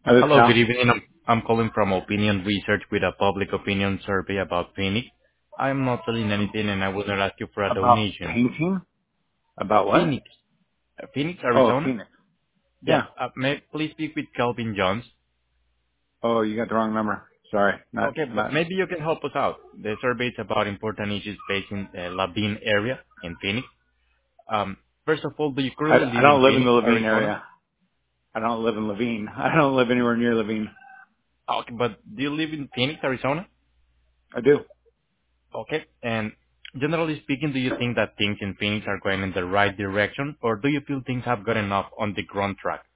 This Hello, good Cal. evening. I'm calling from Opinion Research with a public opinion survey about Phoenix. I'm not selling anything, and I will not ask you for a About donation. painting? About what? Phoenix, Phoenix, Oh, Arizona? Phoenix. Yeah. Yeah. May I please speak with Calvin Jones? Oh, you got the wrong number. Sorry. Okay, but Not. maybe you can help us out. The survey is about important issues facing the Laveen area in Phoenix. First of all, do you currently I live in don't live in the Phoenix, Levine Arizona? area. I don't live in Levine. I don't live anywhere near Levine. Okay, but do you live in Phoenix, Arizona? I do. Okay. And generally speaking, do you think that things in Phoenix are going in the right direction, or do you feel things have gotten off on the wrong track?